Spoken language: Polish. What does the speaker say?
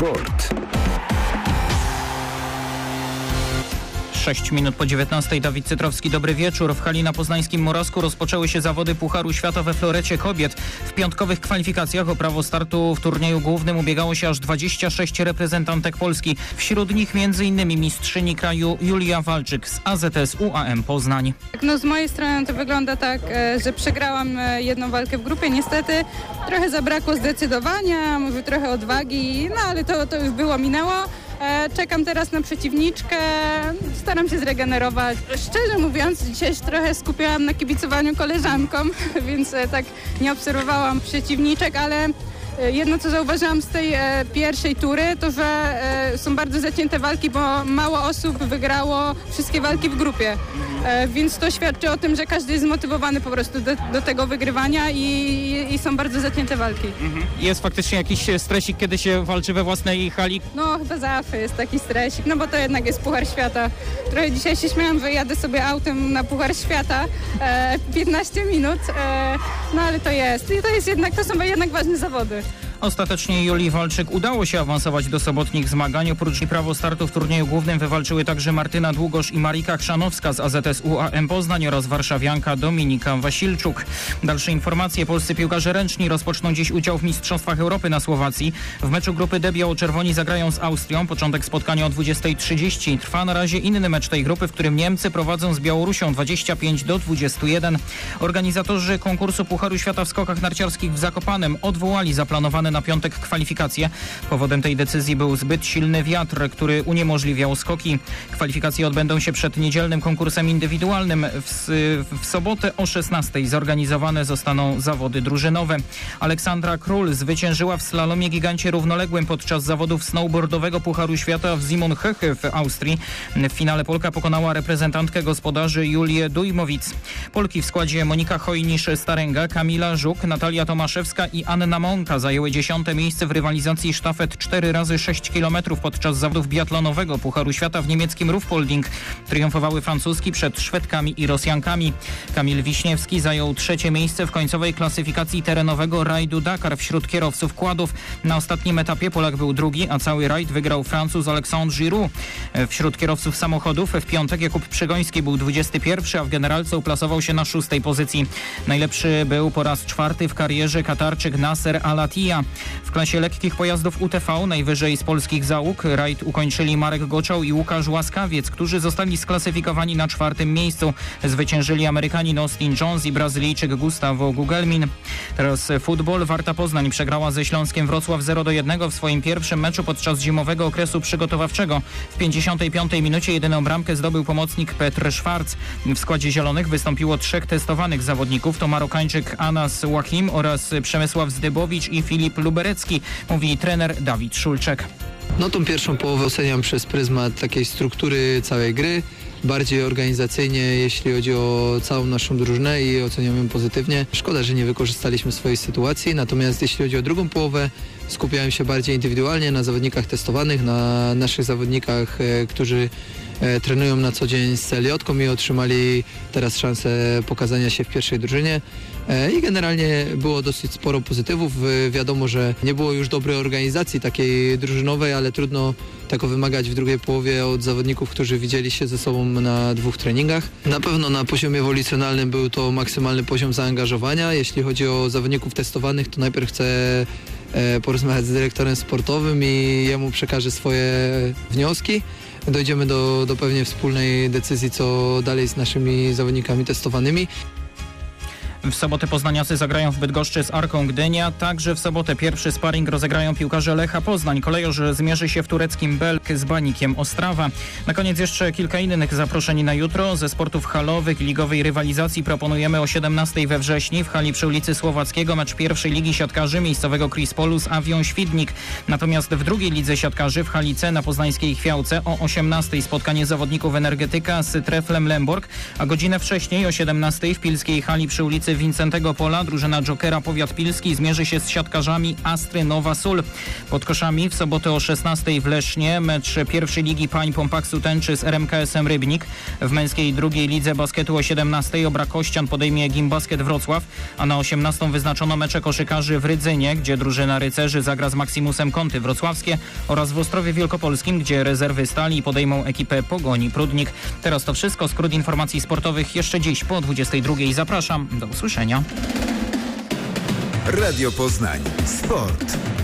Sport. 6 minut po 19. Dawid Cytrowski, dobry wieczór. W hali na poznańskim Murasku rozpoczęły się zawody Pucharu Świata we florecie kobiet. W piątkowych kwalifikacjach o prawo startu w turnieju głównym ubiegało się aż 26 reprezentantek Polski. Wśród nich m.in. mistrzyni kraju Julia Walczyk z AZS UAM Poznań. Z mojej strony to wygląda tak, że przegrałam jedną walkę w grupie. Niestety trochę zabrakło zdecydowania, może trochę odwagi, ale to już minęło. Czekam teraz na przeciwniczkę, staram się zregenerować. Szczerze mówiąc, dzisiaj się trochę skupiałam na kibicowaniu koleżankom, więc tak nie obserwowałam przeciwniczek, ale jedno, co zauważyłam z tej pierwszej tury, to że są bardzo zacięte walki, bo mało osób wygrało wszystkie walki w grupie. Więc to świadczy o tym, że każdy jest zmotywowany po prostu do tego wygrywania i są bardzo zacięte walki. Jest faktycznie jakiś stresik, kiedy się walczy we własnej hali? No chyba zawsze jest taki stresik, bo to jednak jest Puchar Świata. Trochę dzisiaj się śmiałam, że jadę sobie autem na Puchar Świata 15 minut, ale to są jednak ważne zawody. Ostatecznie Julii Walczyk udało się awansować do sobotnich zmagań. Oprócz prawo startu w turnieju głównym wywalczyły także Martyna Długosz i Marika Chrzanowska z AZS UAM Poznań oraz warszawianka Dominika Wasilczuk. Dalsze informacje. Polscy piłkarze ręczni rozpoczną dziś udział w Mistrzostwach Europy na Słowacji. W meczu grupy D biało-czerwoni zagrają z Austrią. Początek spotkania o 20:30. Trwa na razie inny mecz tej grupy, w którym Niemcy prowadzą z Białorusią 25-21. Organizatorzy konkursu Pucharu Świata w skokach narciarskich w Zakopanem odwołali zaplanowane na piątek kwalifikacje. Powodem tej decyzji był zbyt silny wiatr, który uniemożliwiał skoki. Kwalifikacje odbędą się przed niedzielnym konkursem indywidualnym. W sobotę o 16:00 zorganizowane zostaną zawody drużynowe. Aleksandra Król zwyciężyła w slalomie gigancie równoległym podczas zawodów snowboardowego Pucharu Świata w Zimmerhöhe w Austrii. W finale Polka pokonała reprezentantkę gospodarzy Julię Dujmowic. Polki w składzie Monika Chojnisz-Staręga, Kamila Żuk, Natalia Tomaszewska i Anna Mąka zajęły 10. miejsce w rywalizacji sztafet 4x6 km podczas zawodów biatlonowego Pucharu Świata w niemieckim Rufpolding. Triumfowały Francuski przed Szwedkami i Rosjankami. Kamil Wiśniewski zajął 3. miejsce w końcowej klasyfikacji terenowego rajdu Dakar wśród kierowców quadów. Na ostatnim etapie Polak był drugi, a cały rajd wygrał Francuz Alexandre Giroux. Wśród kierowców samochodów w piątek Jakub Przygoński był 21, a w generalce uplasował się na 6. pozycji. Najlepszy był po raz 4. w karierze Katarczyk Nasser Al-Attiyah. W klasie lekkich pojazdów UTV najwyżej z polskich załóg rajd ukończyli Marek Goczał i Łukasz Łaskawiec, którzy zostali sklasyfikowani na 4. miejscu. Zwyciężyli Amerykanin Austin Jones i Brazylijczyk Gustavo Gugelmin. Teraz futbol. Warta Poznań przegrała ze Śląskiem Wrocław 0-1 w swoim pierwszym meczu podczas zimowego okresu przygotowawczego. W 55. minucie jedyną bramkę zdobył pomocnik Petr Szwarc. W składzie zielonych wystąpiło 3 testowanych zawodników. To Marokańczyk Anas Łachim oraz Przemysław Zdybowicz i Filip Luberecki, mówi trener Dawid Szulczek. Tą pierwszą połowę oceniam przez pryzmat takiej struktury całej gry, bardziej organizacyjnie, jeśli chodzi o całą naszą drużynę i oceniam ją pozytywnie. Szkoda, że nie wykorzystaliśmy swojej sytuacji, natomiast jeśli chodzi o drugą połowę, skupiałem się bardziej indywidualnie na zawodnikach testowanych, na naszych zawodnikach, którzy trenują na co dzień z Celiotką i otrzymali teraz szansę pokazania się w pierwszej drużynie. I generalnie było dosyć sporo pozytywów. Wiadomo, że nie było już dobrej organizacji takiej drużynowej, ale trudno tego wymagać w drugiej połowie od zawodników, którzy widzieli się ze sobą na 2 treningach. Na pewno na poziomie ewolucjonalnym był to maksymalny poziom zaangażowania. Jeśli chodzi o zawodników testowanych, to najpierw chcę porozmawiać z dyrektorem sportowym i jemu przekażę swoje wnioski. Dojdziemy do pewnie wspólnej decyzji, co dalej z naszymi zawodnikami testowanymi. W sobotę poznaniacy zagrają w Bydgoszczy z Arką Gdynia. Także w sobotę pierwszy sparring rozegrają piłkarze Lecha Poznań. Kolejorz zmierzy się w tureckim Belk z Banikiem Ostrawa. Na koniec jeszcze kilka innych zaproszeń na jutro. Ze sportów halowych i ligowej rywalizacji proponujemy o 17:00 we Wrześni w hali przy ulicy Słowackiego mecz pierwszej ligi siatkarzy miejscowego Krispolu z Awią Świdnik. Natomiast w drugiej lidze siatkarzy w hali C na poznańskiej Chwiałce o 18:00 spotkanie zawodników Energetyka z Treflem Lemborg, a godzinę wcześniej o 17:00 w pilskiej hali przy ulicy Klasy Wincentego Pola drużyna Jokera Powiat Pilski zmierzy się z siatkarzami Astry Nowa Sól. Pod koszami w sobotę o 16:00 w Lesznie mecz pierwszej ligi pań Pompaksu Tęczy z RMKS-em Rybnik. W męskiej drugiej lidze basketu o 17:00 Obra Kościan podejmie Gimbasket Wrocław, a na 18:00 wyznaczono mecze koszykarzy w Rydzynie, gdzie drużyna rycerzy zagra z Maximusem Kąty Wrocławskie, oraz w Ostrowie Wielkopolskim, gdzie rezerwy Stali podejmą ekipę Pogoni Prudnik. Teraz to wszystko. Skrót informacji sportowych jeszcze dziś po 22:00. Zapraszam. Do usłyszenia. Radio Poznań. Sport.